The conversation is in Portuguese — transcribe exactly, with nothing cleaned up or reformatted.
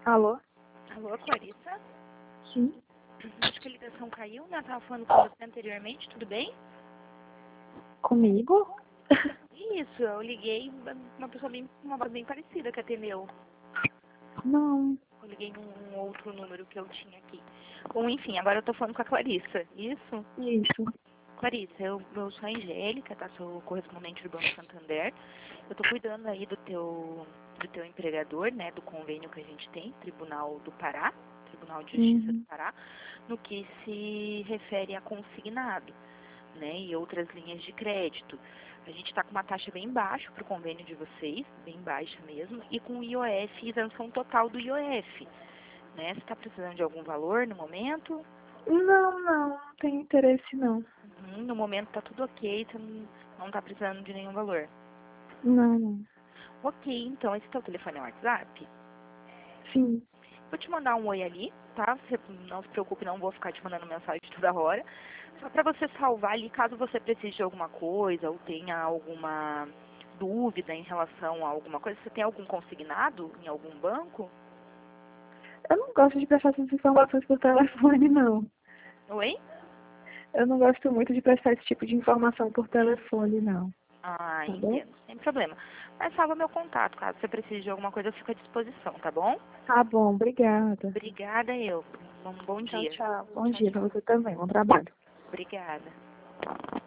Alô? Alô, Clarissa? Sim. Acho que a ligação caiu, né? Eu tava falando com você anteriormente, tudo bem? Comigo? Isso, eu liguei, uma pessoa bem, uma voz bem parecida que atendeu. Não. Eu liguei num outro número que eu tinha aqui. Bom, enfim, agora eu tô falando com a Clarissa, isso? Isso. Clarissa, eu, eu sou a Angélica, tá? Sou correspondente do Banco Santander. Eu tô cuidando aí do teu, do teu empregador, né? Do convênio que a gente tem, Tribunal do Pará, Tribunal de Justiça do Uhum. Pará, no que se refere a consignado, né? E outras linhas de crédito. A gente está com uma taxa bem baixa para o convênio de vocês, bem baixa mesmo, e com o I O F, isenção total do I O F. Né? Você está precisando de algum valor no momento? Não, não. Não tenho interesse, não. Uhum, no momento está tudo ok, você não está precisando de nenhum valor. Não, não. Ok, então esse é o teu telefone é o WhatsApp? Sim. Vou te mandar um oi ali, tá? Você não se preocupe, não vou ficar te mandando mensagem toda hora. Só para você salvar ali, caso você precise de alguma coisa ou tenha alguma dúvida em relação a alguma coisa. Você tem algum consignado em algum banco? Eu não gosto de prestar essas informações por telefone, não. Oi? Eu não gosto muito de prestar esse tipo de informação por telefone, não. Ah, Tá bom? entendo, sem problema. Mas salva meu contato, caso você precise de alguma coisa, eu fico à disposição, tá bom? Tá bom, obrigada. Obrigada, eu. Um bom Tchau, dia. tchau. Bom Tchau, dia pra tchau. você também. Bom trabalho. Obrigada.